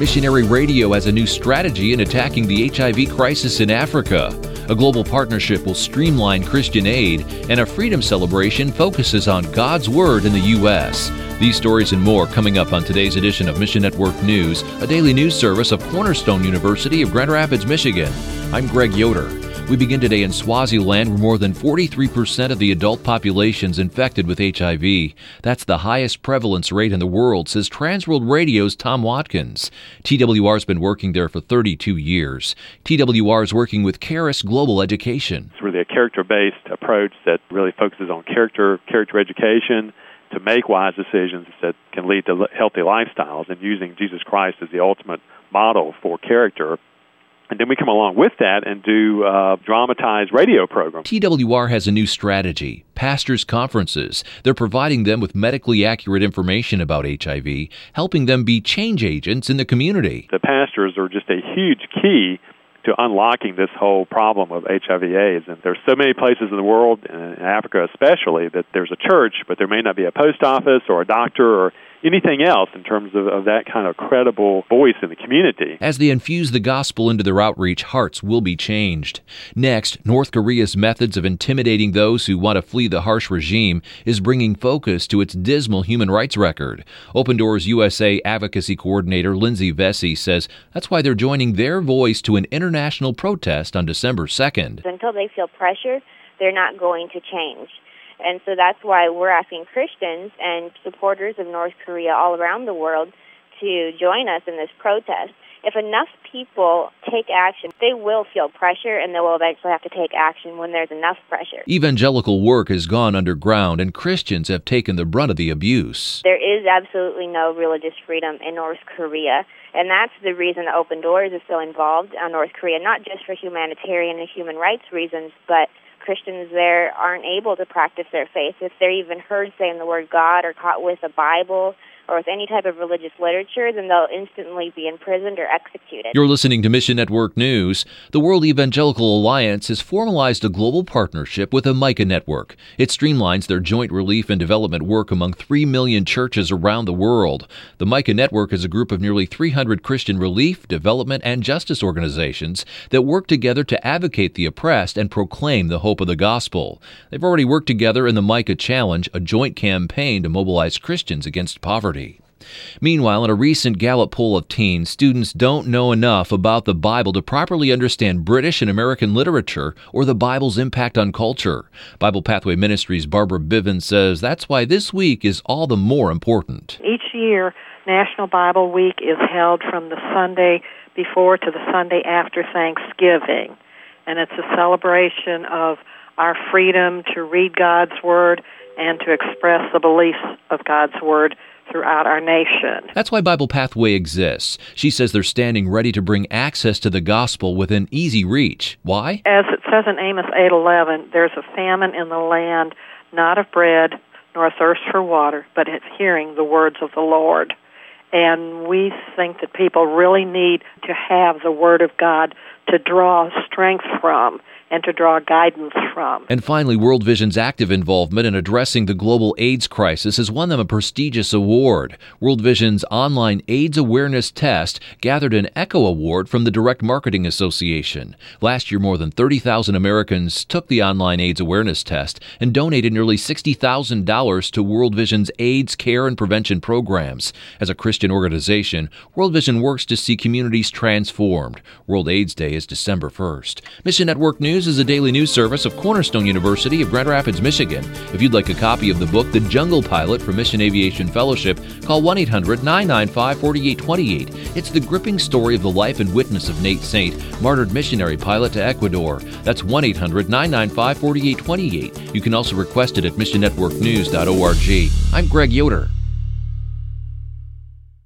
Missionary Radio has a new strategy in attacking the HIV crisis in Africa. A global partnership will streamline Christian aid, and a freedom celebration focuses on God's Word in the U.S. These stories and more coming up on today's edition of Mission Network News, a daily news service of Cornerstone University of Grand Rapids, Michigan. I'm Greg Yoder. We begin today in Swaziland, where more than 43% of the adult population is infected with HIV. That's the highest prevalence rate in the world, says Transworld Radio's Tom Watkins. TWR's been working there for 32 years. TWR is working with Charis Global Education. It's really a character-based approach that really focuses on character education to make wise decisions that can lead to healthy lifestyles, and using Jesus Christ as the ultimate model for character. And then we come along with that and do dramatized radio programs. TWR has a new strategy, pastors' conferences. They're providing them with medically accurate information about HIV, helping them be change agents in the community. The pastors are just a huge key to unlocking this whole problem of HIV/AIDS. And there's so many places in the world, in Africa especially, that there's a church, but there may not be a post office or a doctor or anything else in terms of that kind of credible voice in the community. As they infuse the gospel into their outreach, hearts will be changed. Next, North Korea's methods of intimidating those who want to flee the harsh regime is bringing focus to its dismal human rights record. Open Doors USA advocacy coordinator Lindsay Vesey says that's why they're joining their voice to an international protest on December 2nd. Until they feel pressure, they're not going to change. And so that's why we're asking Christians and supporters of North Korea all around the world to join us in this protest. If enough people take action, they will feel pressure, and they will eventually have to take action when there's enough pressure. Evangelical work has gone underground, and Christians have taken the brunt of the abuse. There is absolutely no religious freedom in North Korea, and that's the reason Open Doors is so involved in North Korea, not just for humanitarian and human rights reasons, but Christians there aren't able to practice their faith. If they're even heard saying the word God or caught with a Bible or with any type of religious literature, then they'll instantly be imprisoned or executed. You're listening to Mission Network News. The World Evangelical Alliance has formalized a global partnership with the Micah Network. It streamlines their joint relief and development work among 3 million churches around the world. The Micah Network is a group of nearly 300 Christian relief, development, and justice organizations that work together to advocate the oppressed and proclaim the hope of the gospel. They've already worked together in the Micah Challenge, a joint campaign to mobilize Christians against poverty. Meanwhile, in a recent Gallup poll of teens, students don't know enough about the Bible to properly understand British and American literature or the Bible's impact on culture. Bible Pathway Ministries' Barbara Bivens says that's why this week is all the more important. Each year, National Bible Week is held from the Sunday before to the Sunday after Thanksgiving, and it's a celebration of our freedom to read God's Word and to express the beliefs of God's Word throughout our nation. That's why Bible Pathway exists. She says they're standing ready to bring access to the gospel within easy reach. Why? As it says in Amos 8:11, there's a famine in the land, not of bread, nor a thirst for water, but it's hearing the words of the Lord. And we think that people really need to have the Word of God to draw strength from and to draw guidance from. And finally, World Vision's active involvement in addressing the global AIDS crisis has won them a prestigious award. World Vision's online AIDS awareness test gathered an ECHO Award from the Direct Marketing Association. Last year, more than 30,000 Americans took the online AIDS awareness test and donated nearly $60,000 to World Vision's AIDS care and prevention programs. As a Christian organization, World Vision works to see communities transformed. World AIDS Day is December 1st. Mission Network News is a daily news service of Cornerstone University of Grand Rapids, Michigan. If you'd like a copy of the book, The Jungle Pilot from Mission Aviation Fellowship, call 1-800-995-4828. It's the gripping story of the life and witness of Nate Saint, martyred missionary pilot to Ecuador. That's 1-800-995-4828. You can also request it at missionnetworknews.org. I'm Greg Yoder.